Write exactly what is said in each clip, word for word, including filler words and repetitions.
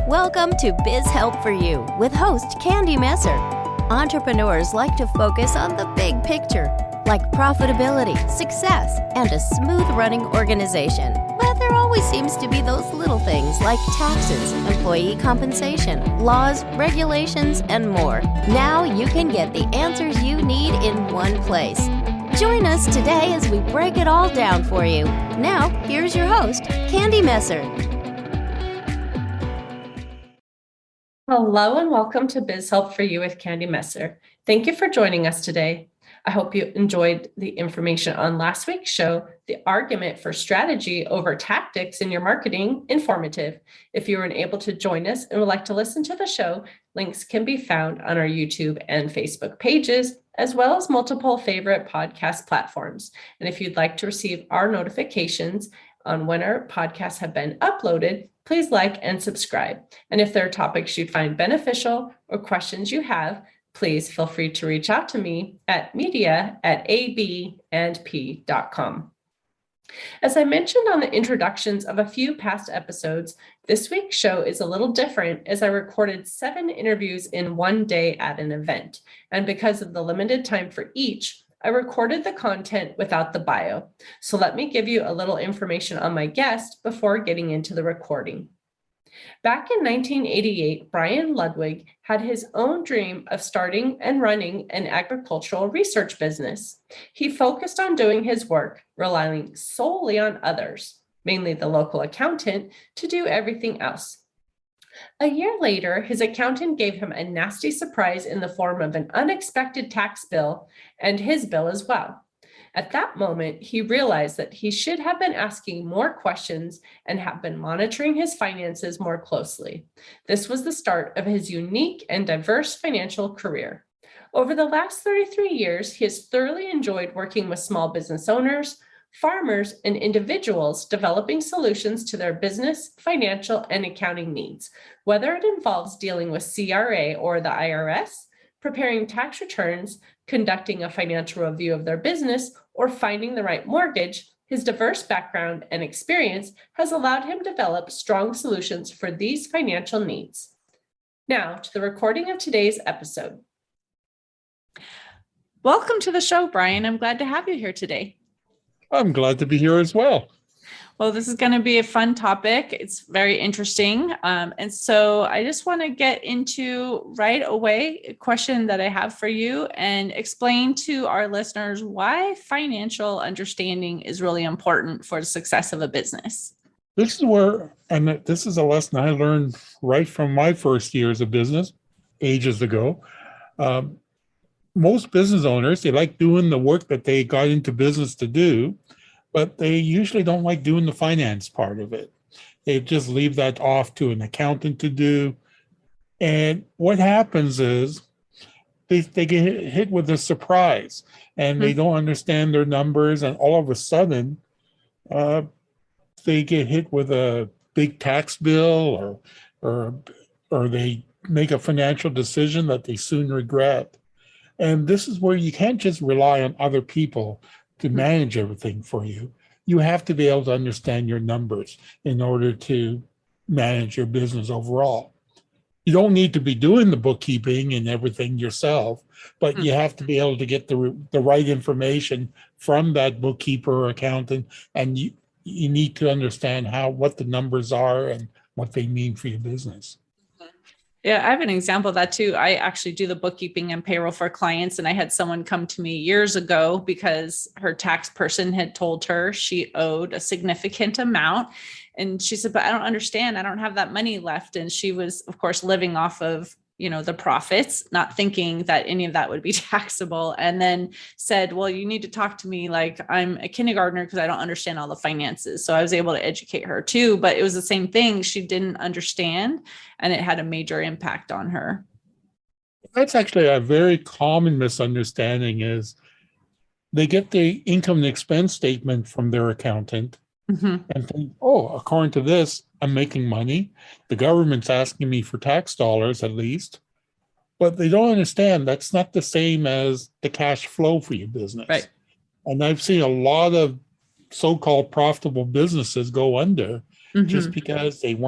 Welcome to Biz Help for You with host Candy Messer. Entrepreneurs like to focus on the big picture, like profitability, success, and a smooth-running organization. But there always seems to be those little things like taxes, employee compensation, laws, regulations, and more. Now you can get the answers you need in one place. Join us today as we break it all down for you. Now, here's your host, Candy Messer. Hello and welcome to Biz Help for You with Candy Messer. Thank you for joining us today. I hope you enjoyed the information on last week's show, the argument for strategy over tactics in your marketing, informative. If you weren't able to join us and would like to listen to the show, links can be found on our YouTube and Facebook pages, as well as multiple favorite podcast platforms. And if you'd like to receive our notifications on when our podcasts have been uploaded, please like and subscribe. And if there are topics you find beneficial or questions you have, please feel free to reach out to me at media at a b and p dot com. As I mentioned on the introductions of a few past episodes, this week's show is a little different as I recorded seven interviews in one day at an event. And because of the limited time for each, I recorded the content without the bio. So let me give you a little information on my guest before getting into the recording. Back in nineteen eighty-eight, Brian Ludwig had his own dream of starting and running an agricultural research business. He focused on doing his work, relying solely on others, mainly the local accountant, to do everything else. A year later, his accountant gave him a nasty surprise in the form of an unexpected tax bill and his bill as well. At that moment, he realized that he should have been asking more questions and have been monitoring his finances more closely. This was the start of his unique and diverse financial career. Over the last thirty-three years, he has thoroughly enjoyed working with small business owners, farmers, and individuals developing solutions to their business, financial, and accounting needs, whether it involves dealing with C R A or the I R S, preparing tax returns, conducting a financial review of their business, or finding the right mortgage. His diverse background and experience has allowed him to develop strong solutions for these financial needs. Now to the recording of today's episode. Welcome to the show, Brian. I'm glad to have you here today. I'm glad to be here as well. Well, this is going to be a fun topic. It's very interesting. Um, and so I just want to get into right away a question that I have for you and explain to our listeners why financial understanding is really important for the success of a business. This is where, and this is a lesson I learned right from my first years of business ages ago. Um, most business owners, they like doing the work that they got into business to do, but they usually don't like doing the finance part of it. They just leave that off to an accountant to do. And what happens is they, they get hit with a surprise and mm-hmm. they don't understand their numbers. And all of a sudden, uh, they get hit with a big tax bill or, or, or they make a financial decision that they soon regret. And this is where you can't just rely on other people to manage everything for you. You have to be able to understand your numbers in order to manage your business overall. You don't need to be doing the bookkeeping and everything yourself, but you have to be able to get the, the right information from that bookkeeper or accountant, and you, you need to understand how what the numbers are and what they mean for your business. Yeah, I have an example of that too. I actually do the bookkeeping and payroll for clients. And I had someone come to me years ago because her tax person had told her she owed a significant amount. And she said, but I don't understand. I don't have that money left. And she was, of course, living off of, you know, the profits, not thinking that any of that would be taxable. And then said, well, you need to talk to me like I'm a kindergartner because I don't understand all the finances. So I was able to educate her too, but it was the same thing. She didn't understand and it had a major impact on her. That's actually a very common misunderstanding is they get the income and expense statement from their accountant mm-hmm. and think, oh, according to this, I'm making money. The government's asking me for tax dollars at least, but they don't understand that's not the same as the cash flow for your business. Right. And I've seen a lot of so-called profitable businesses go under mm-hmm. just because they weren't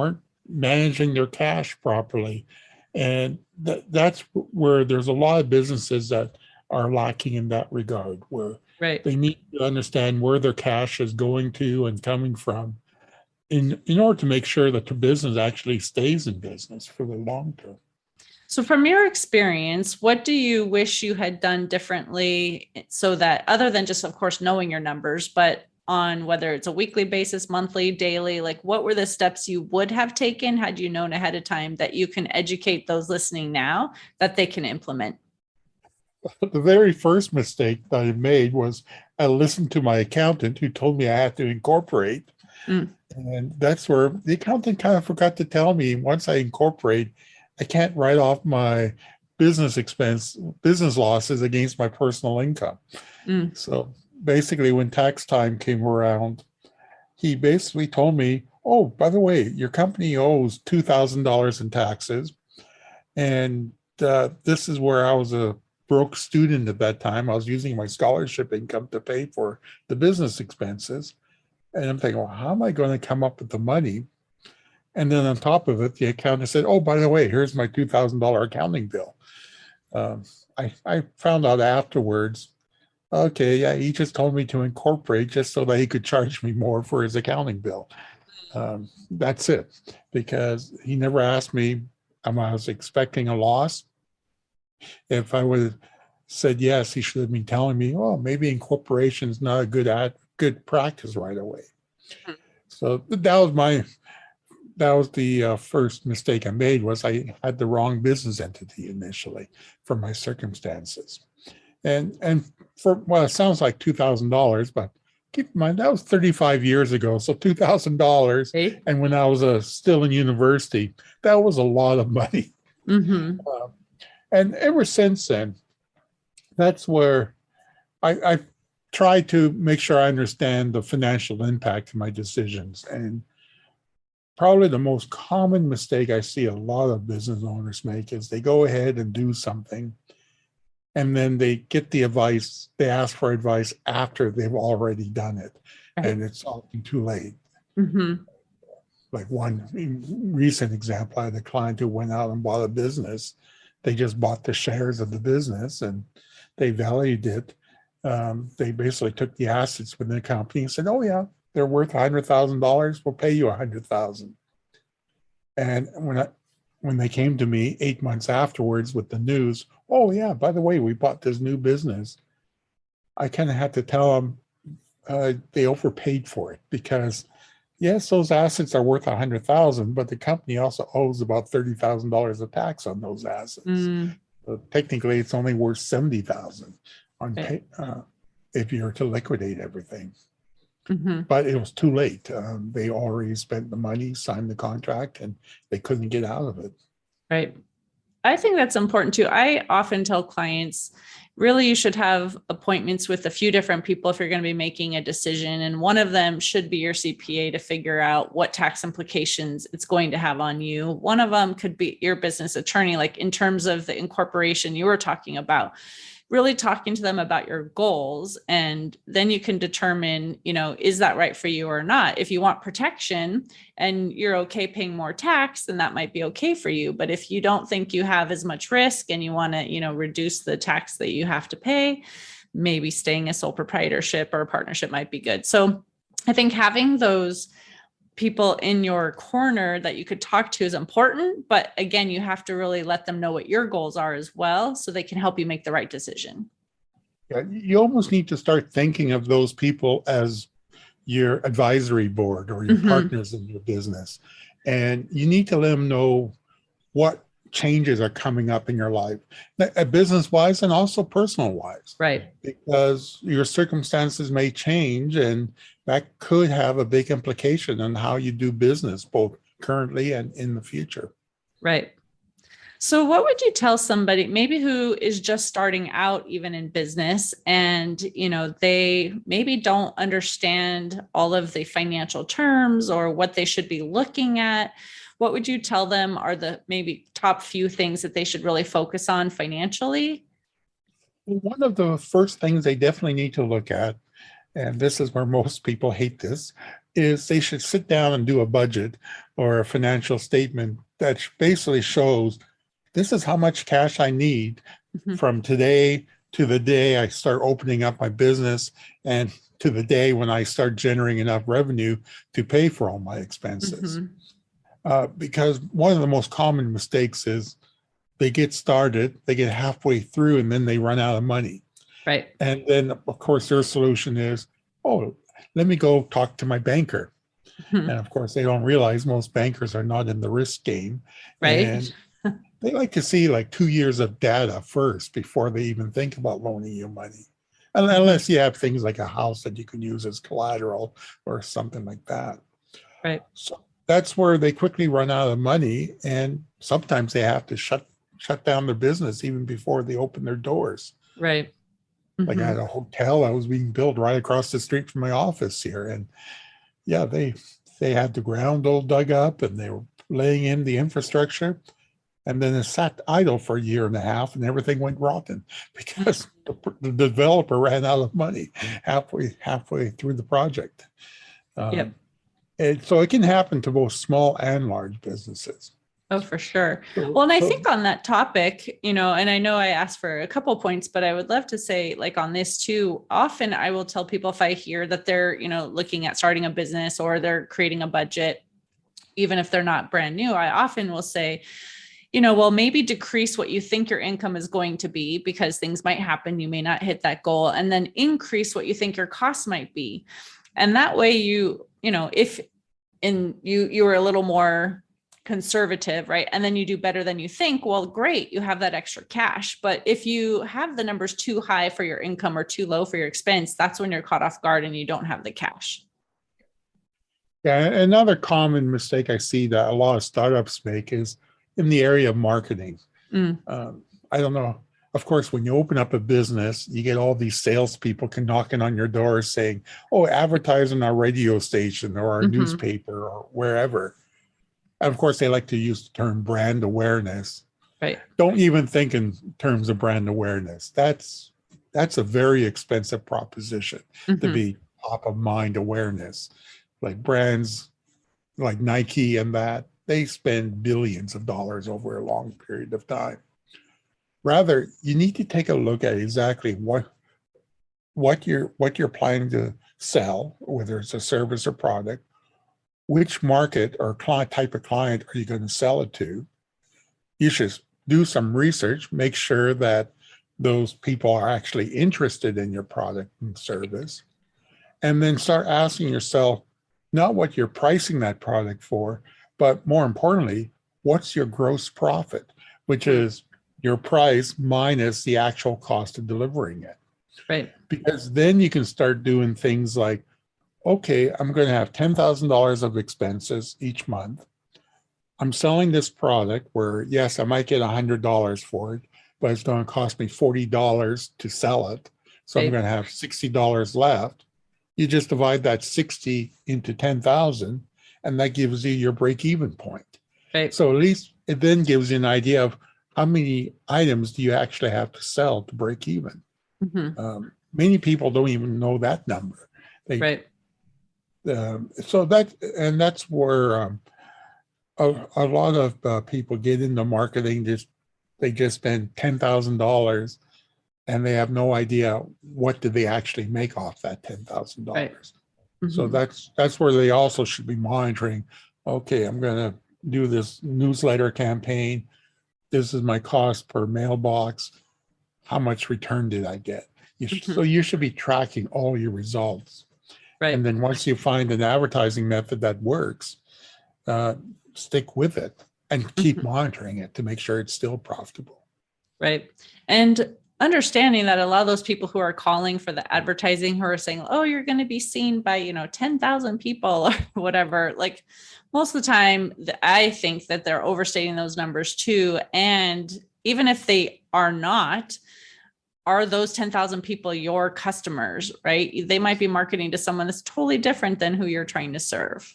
managing their cash properly. And that, that's where there's a lot of businesses that are lacking in that regard, where Right. they need to understand where their cash is going to and coming from in, in order to make sure that the business actually stays in business for the long term. So from your experience, what do you wish you had done differently so that, other than just, of course, knowing your numbers, but on whether it's a weekly basis, monthly, daily, like what were the steps you would have taken had you known ahead of time that you can educate those listening now that they can implement? The very first mistake that I made was I listened to my accountant who told me I had to incorporate. Mm. And that's where the accountant kind of forgot to tell me, once I incorporate, I can't write off my business expense, business losses against my personal income. Mm. So basically, when tax time came around, he basically told me, oh, by the way, your company owes two thousand dollars in taxes. And uh, this is where I was a broke student at that time. I was using my scholarship income to pay for the business expenses. And I'm thinking, well, how am I going to come up with the money? And then on top of it, the accountant said, oh, by the way, here's my two thousand dollars accounting bill. Um, I, I found out afterwards, okay, yeah, he just told me to incorporate just so that he could charge me more for his accounting bill. Um, that's it, because he never asked me, um, I was expecting a loss. If I would have said yes, he should have been telling me, oh, maybe incorporation is not a good ad, good practice right away. Mm-hmm. So that was my, that was the uh, first mistake I made, was I had the wrong business entity initially for my circumstances. And and for, well, it sounds like two thousand dollars, but keep in mind, that was thirty-five years ago. So two thousand dollars. Hey. And when I was uh, still in university, that was a lot of money. Mm-hmm. Uh, and ever since then, that's where I, I try to make sure I understand the financial impact of my decisions. And probably the most common mistake I see a lot of business owners make is they go ahead and do something, and then they get the advice, they ask for advice after they've already done it. Right. And it's often too late. Mm-hmm. Like one recent example, I had a client who went out and bought a business. They just bought the shares of the business and they valued it. Um, they basically took the assets within the company and said, oh yeah, they're worth one hundred thousand dollars. We'll pay you one hundred thousand dollars. And when I, when they came to me eight months afterwards with the news, oh yeah, by the way, we bought this new business, I kind of had to tell them uh, they overpaid for it, because yes, those assets are worth one hundred thousand dollars, but the company also owes about thirty thousand dollars of tax on those assets. Mm. So technically, it's only worth seventy thousand dollars on pay, uh, if you were to liquidate everything. Mm-hmm. But it was too late. Um, they already spent the money, signed the contract, and they couldn't get out of it. Right. I think that's important too. I often tell clients, really, you should have appointments with a few different people if you're going to be making a decision. And one of them should be your C P A to figure out what tax implications it's going to have on you. One of them could be your business attorney, like in terms of the incorporation you were talking about. Really talking to them about your goals, and then you can determine, you know, is that right for you or not? If you want protection and you're okay paying more tax, then that might be okay for you. But if you don't think you have as much risk and you want to, you know, reduce the tax that you have to pay, maybe staying a sole proprietorship or a partnership might be good. So I think having those people in your corner that you could talk to is important. But again, you have to really let them know what your goals are as well, so they can help you make the right decision. Yeah, you almost need to start thinking of those people as your advisory board or your mm-hmm. partners in your business. And you need to let them know what changes are coming up in your life, business-wise and also personal-wise. Right. Because your circumstances may change, and that could have a big implication on how you do business, both currently and in the future. Right. So what would you tell somebody maybe who is just starting out even in business, and, you know, they maybe don't understand all of the financial terms or what they should be looking at? What would you tell them are the maybe top few things that they should really focus on financially? One of the first things they definitely need to look at, and this is where most people hate this, is they should sit down and do a budget or a financial statement that basically shows this is how much cash I need mm-hmm. from today to the day I start opening up my business and to the day when I start generating enough revenue to pay for all my expenses. Mm-hmm. Uh, because one of the most common mistakes is they get started, they get halfway through, and then they run out of money. Right. And then, of course, their solution is, oh, let me go talk to my banker. Mm-hmm. And of course, they don't realize most bankers are not in the risk game. Right. And they like to see like two years of data first before they even think about loaning you money. Unless you have things like a house that you can use as collateral or something like that. Right. So that's where they quickly run out of money. And sometimes they have to shut shut down their business even before they open their doors. Right. Mm-hmm. Like I had a hotel that was being built right across the street from my office here. And yeah, they they had the ground all dug up and they were laying in the infrastructure. And then it sat idle for a year and a half and everything went rotten because the, the developer ran out of money halfway halfway through the project. Um, yep. And so it can happen to both small and large businesses. Oh, for sure. Well, and I think on that topic, you know, and I know I asked for a couple points, but I would love to say like on this too, often I will tell people if I hear that they're, you know, looking at starting a business or they're creating a budget, even if they're not brand new, I often will say, you know, well, maybe decrease what you think your income is going to be because things might happen. You may not hit that goal, and then increase what you think your costs might be. And that way you, you know, if in you, you were a little more conservative, right? And then you do better than you think, well, great, you have that extra cash. But if you have the numbers too high for your income or too low for your expense, that's when you're caught off guard and you don't have the cash. Yeah. Another common mistake I see that a lot of startups make is in the area of marketing. Mm. Um, I don't know. Of course, when you open up a business, you get all these salespeople can knocking on your door saying, oh, advertise on our radio station or our mm-hmm. newspaper or wherever. And of course, they like to use the term brand awareness. Right. Don't even think in terms of brand awareness. That's that's a very expensive proposition mm-hmm. to be top of mind awareness. Like brands like Nike and that, they spend billions of dollars over a long period of time. Rather, you need to take a look at exactly what what you're what you're planning to sell, whether it's a service or product, which market or client type of client are you going to sell it to. You should do some research, make sure that those people are actually interested in your product and service, and then start asking yourself not what you're pricing that product for, but more importantly, what's your gross profit, which is your price minus the actual cost of delivering it. Right. Because then you can start doing things like, okay, I'm going to have ten thousand dollars of expenses each month. I'm selling this product where, yes, I might get one hundred dollars for it, but it's going to cost me forty dollars to sell it. So right. I'm going to have sixty dollars left. You just divide that sixty into ten thousand, and that gives you your break-even point. Right. So at least it then gives you an idea of how many items do you actually have to sell to break even. Mm-hmm. Um, many people don't even know that number. They, right. Um, so that, and that's where um, a, a lot of uh, people get into marketing. Just they just spend ten thousand dollars, and they have no idea what do they actually make off that ten thousand dollars. Right. Mm-hmm. So that's that's where they also should be monitoring. Okay, I'm going to do this newsletter campaign. This is my cost per mailbox. How much return did I get? You should, mm-hmm. So you should be tracking all your results. Right. And then once you find an advertising method that works, uh, stick with it and keep mm-hmm. monitoring it to make sure it's still profitable. Right. And understanding that a lot of those people who are calling for the advertising, who are saying, oh, you're going to be seen by, you know, ten thousand people or whatever, like most of the time, I think that they're overstating those numbers too. And even if they are not, are those ten thousand people your customers, right? They might be marketing to someone that's totally different than who you're trying to serve.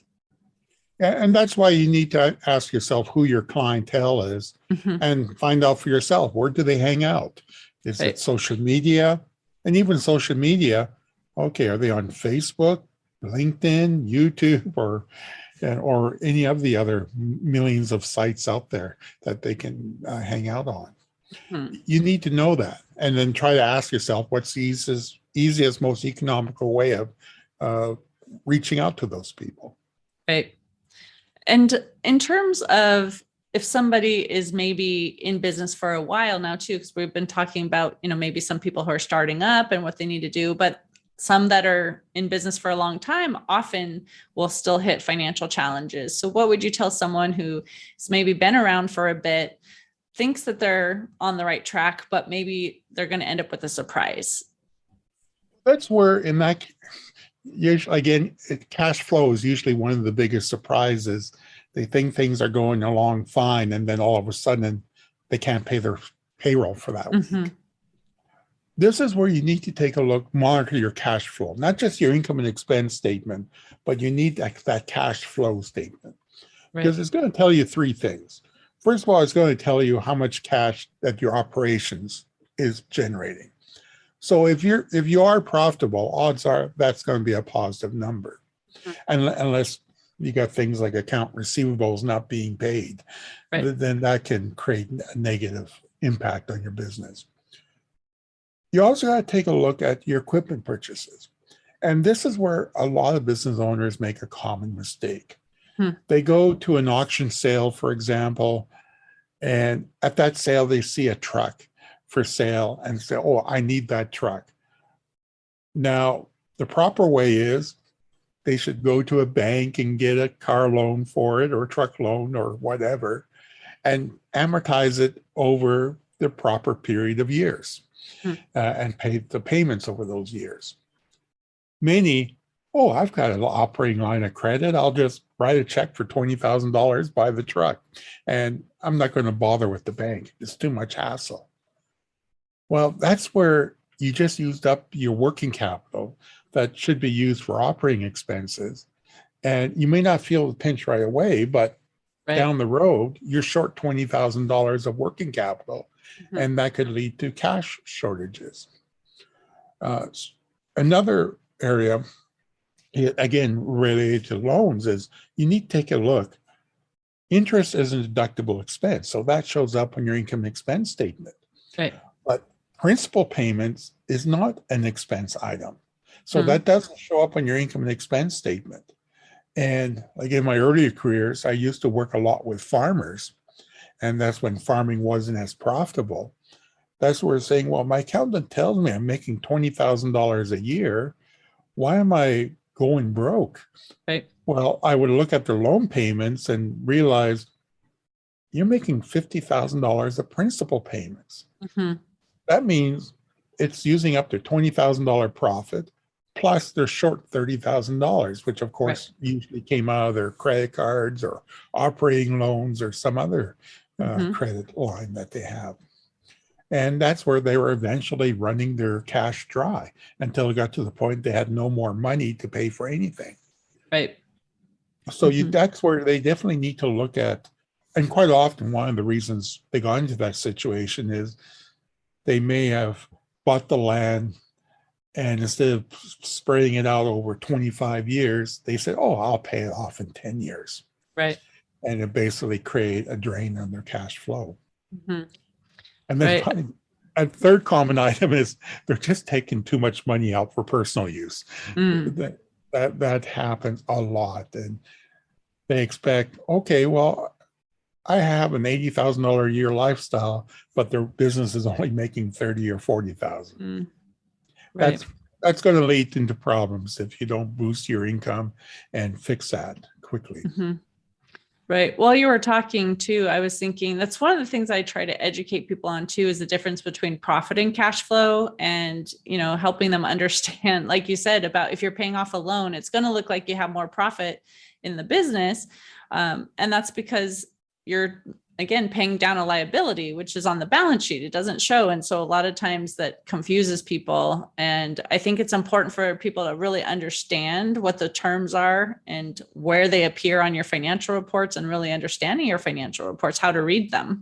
And that's why you need to ask yourself who your clientele is mm-hmm. and find out for yourself, where do they hang out? Is right. it social media? And even social media, okay, are they on Facebook? LinkedIn, YouTube, or and, or any of the other millions of sites out there that they can uh, hang out on. Hmm. You need to know that, and then try to ask yourself what's the easiest, easiest most economical way of uh, reaching out to those people. Right. And in terms of if somebody is maybe in business for a while now too, because we've been talking about, you know, maybe some people who are starting up and what they need to do, but some that are in business for a long time often will still hit financial challenges. So what would you tell someone who's maybe been around for a bit, thinks that they're on the right track, but maybe they're going to end up with a surprise? That's where in that, usually, again, it, cash flow is usually one of the biggest surprises. They think things are going along fine, and then all of a sudden they can't pay their payroll for that mm-hmm. week. This is where you need to take a look, monitor your cash flow, not just your income and expense statement, but you need that, that cash flow statement. Right. Because it's going to tell you three things. First of all, it's going to tell you how much cash that your operations is generating. So if you're if you are profitable, odds are that's going to be a positive number. Mm-hmm. And unless you got things like account receivables not being paid, right. then that can create a negative impact on your business. You also got to take a look at your equipment purchases. And this is where a lot of business owners make a common mistake. Hmm. They go to an auction sale, for example, and at that sale, they see a truck for sale and say, oh, I need that truck. Now, the proper way is they should go to a bank and get a car loan for it or a truck loan or whatever and amortize it over the proper period of years. Hmm. Uh, and pay the payments over those years. Many, oh, I've got an operating line of credit. I'll just write a check for twenty thousand dollars, buy the truck, and I'm not going to bother with the bank. It's too much hassle. Well, that's where you just used up your working capital that should be used for operating expenses. And you may not feel the pinch right away, but right. down the road, you're short twenty thousand dollars of working capital. Mm-hmm. And that could lead to cash shortages. Uh, another area, again, related to loans, is you need to take a look. Interest is a deductible expense, so that shows up on your income and expense statement. Right. But principal payments is not an expense item, so mm-hmm. that doesn't show up on your income and expense statement. And like in my earlier careers, I used to work a lot with farmers. And that's when farming wasn't as profitable. That's where it's saying, well, my accountant tells me I'm making twenty thousand dollars a year. Why am I going broke? Right. Well, I would look at their loan payments and realize you're making fifty thousand dollars of principal payments. Mm-hmm. That means it's using up their twenty thousand dollars profit, plus they're short thirty thousand dollars, which of course right. usually came out of their credit cards or operating loans or some other Uh, mm-hmm. credit line that they have. And that's where they were eventually running their cash dry until it got to the point they had no more money to pay for anything. Right. So mm-hmm. you that's where they definitely need to look at, and quite often one of the reasons they got into that situation is they may have bought the land and instead of spreading it out over twenty-five years, they said, oh, I'll pay it off in ten years. Right. And it basically create a drain on their cash flow. Mm-hmm. And then right. a third common item is they're just taking too much money out for personal use. Mm. That, that that happens a lot. And they expect, okay, well, I have an eighty thousand dollars a year lifestyle, but their business is only making thirty or forty thousand. Mm. Right. That's that's going to lead into problems if you don't boost your income and fix that quickly. Mm-hmm. Right. While you were talking too, I was thinking that's one of the things I try to educate people on too, is the difference between profit and cash flow, and, you know, helping them understand, like you said, about if you're paying off a loan, it's going to look like you have more profit in the business. Um, and that's because you're, again, paying down a liability, which is on the balance sheet. It doesn't show. And so a lot of times that confuses people. And I think it's important for people to really understand what the terms are and where they appear on your financial reports, and really understanding your financial reports, how to read them.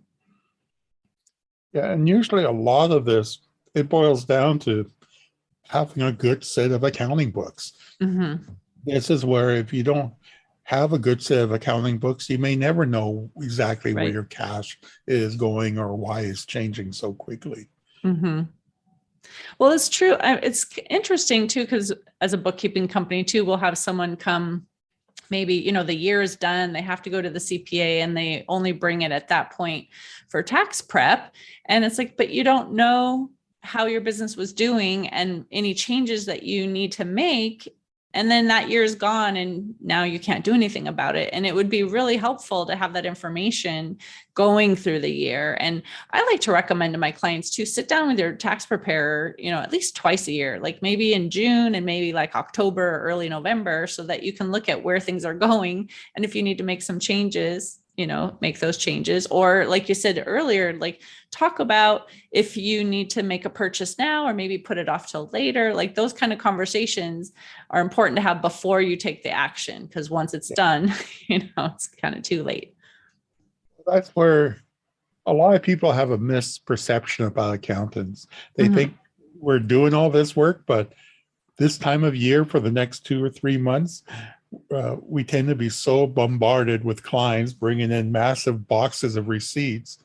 Yeah. And usually a lot of this, it boils down to having a good set of accounting books. Mm-hmm. This is where if you don't have a good set of accounting books, you may never know exactly Right. where your cash is going or why it's changing so quickly. Mm-hmm. Well, it's true. I- It's interesting too, because as a bookkeeping company too, we'll have someone come, maybe, you know, the year is done, they have to go to the C P A and they only bring it at that point for tax prep. And it's like, but you don't know how your business was doing and any changes that you need to make. And then that year is gone and now you can't do anything about it. And it would be really helpful to have that information going through the year. And I like to recommend to my clients to sit down with your tax preparer, you know, at least twice a year, like maybe in June and maybe like October or early November, so that you can look at where things are going. And if you need to make some changes, you know, make those changes. Or like you said earlier, like talk about if you need to make a purchase now or maybe put it off till later. Like those kind of conversations are important to have before you take the action, because once it's done, you know, it's kind of too late. That's where a lot of people have a misperception about accountants. They Mhm. think we're doing all this work, but this time of year for the next two or three months, uh, we tend to be so bombarded with clients bringing in massive boxes of receipts.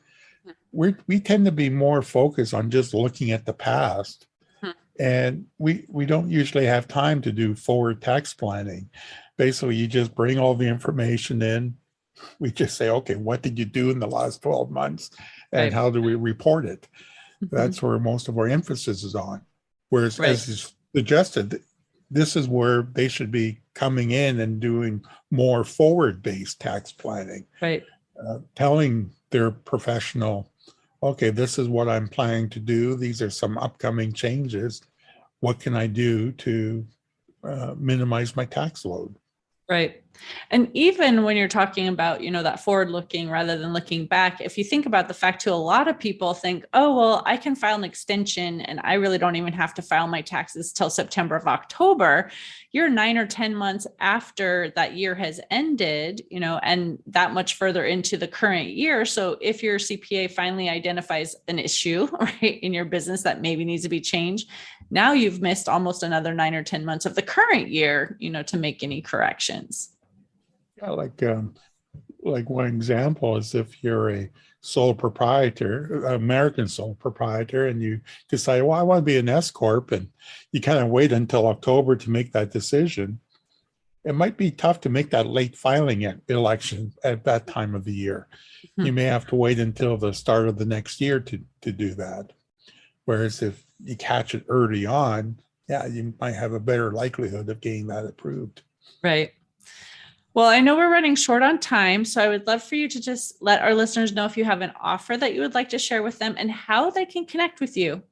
We we tend to be more focused on just looking at the past, Hmm. and we we don't usually have time to do forward tax planning. Basically, you just bring all the information in. We just say, okay, what did you do in the last twelve months, and Right. how do we report it? Mhm. That's where most of our emphasis is on. Whereas, Right. as is suggested, this is where they should be coming in and doing more forward-based tax planning, Right. uh, telling their professional, okay, this is what I'm planning to do. These are some upcoming changes. What can I do to uh, minimize my tax load? Right. And even when you're talking about, you know, that forward looking rather than looking back, if you think about the fact too, a lot of people think, oh, well, I can file an extension and I really don't even have to file my taxes till September of October. You're nine or ten months after that year has ended, you know, and that much further into the current year. So if your C P A finally identifies an issue, right, in your business that maybe needs to be changed, now you've missed almost another nine or ten months of the current year, you know, to make any corrections. Yeah, like um, like one example is if you're a sole proprietor, American sole proprietor, and you decide, well, I want to be an S corp, and you kind of wait until October to make that decision. It might be tough to make that late filing at election at that time of the year. Mhm. You may have to wait until the start of the next year to to do that. Whereas if you catch it early on, yeah, you might have a better likelihood of getting that approved. Right. Well, I know we're running short on time, so I would love for you to just let our listeners know if you have an offer that you would like to share with them and how they can connect with you.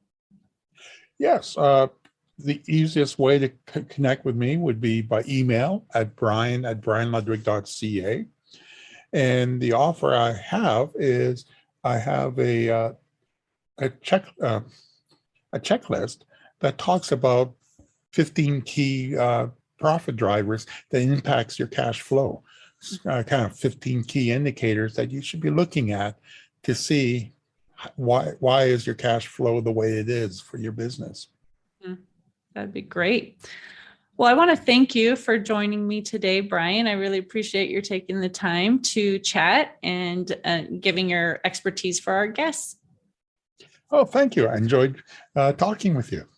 Yes, uh, the easiest way to c- connect with me would be by email at brian at brian ludwig dot c a. And the offer I have is I have a uh, a check uh, a checklist that talks about fifteen key uh, profit drivers that impacts your cash flow. Uh, kind of fifteen key indicators that you should be looking at to see why why is your cash flow the way it is for your business. That'd be great. Well, I want to thank you for joining me today, Brian. I really appreciate you taking the time to chat and uh, giving your expertise for our guests. Oh, thank you. I enjoyed uh, talking with you.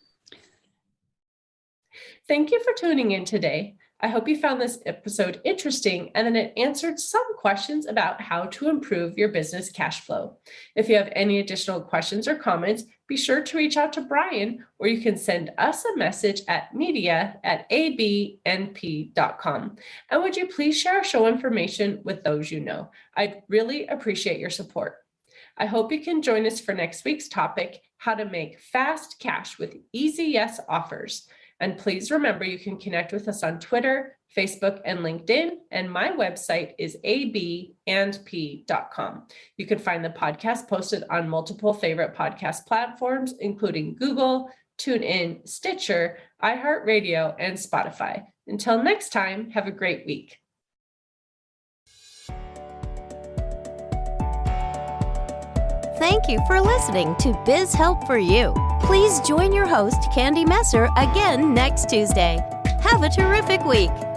Thank you for tuning in today. I hope you found this episode interesting and that it answered some questions about how to improve your business cash flow. If you have any additional questions or comments, be sure to reach out to Brian, or you can send us a message at media at a b n p dot com. And would you please share our show information with those you know? I'd really appreciate your support. I hope you can join us for next week's topic, how to make fast cash with easy yes offers. And please remember, you can connect with us on Twitter, Facebook, and LinkedIn. And my website is a b and p dot com. You can find the podcast posted on multiple favorite podcast platforms, including Google, TuneIn, Stitcher, iHeartRadio, and Spotify. Until next time, have a great week. Thank you for listening to Biz Help for You. Please join your host, Candy Messer, again next Tuesday. Have a terrific week.